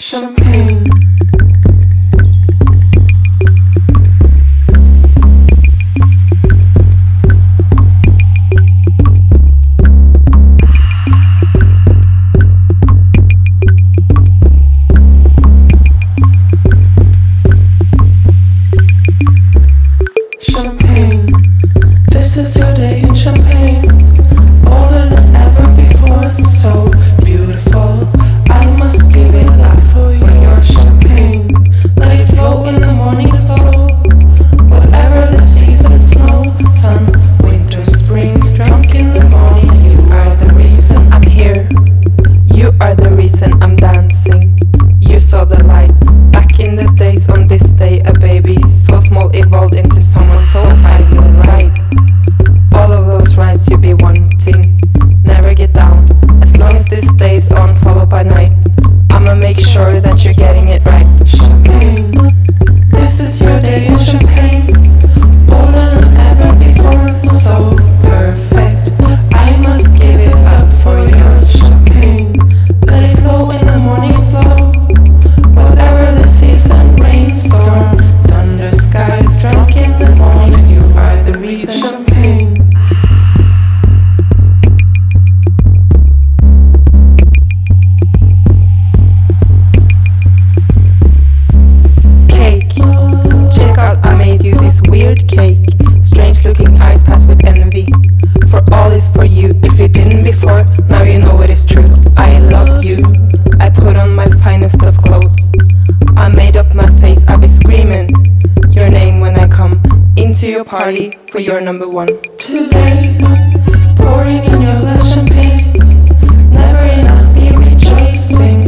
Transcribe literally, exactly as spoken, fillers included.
Champagne. Champagne. This is your day in Champagne. Older than ever before, so beautiful. I must give it up for your champagne. Let it flow in the morning flow. Whatever the season, snow, sun, winter, spring. Drunk in the morning, you are the reason I'm here. You are the reason I'm dancing. You saw the light back in the days. On this day, a baby so small evolved into someone so fine and right. All of those rides you be wanting, never get down. As long as this stays on, followed by night, I'ma make sure that you're getting it right. Champagne. This is your day in Champagne. Older than ever before, so perfect. I must give it up for your champagne. Let it flow in the morning flow. Whatever the season, rain, storm, thunder, skies. Drunk in the morning, you are the reason. Champagne. Cake. Check out, I made you this weird cake. Strange looking eyes pass with envy. For all is for you. If you didn't before, now you know it is true. I love you. I put on my finest of clothes. I made up my face, I be screaming your name when I come into your party for your number one. Today, pouring in your glass champagne. Never enough, me rejoicing.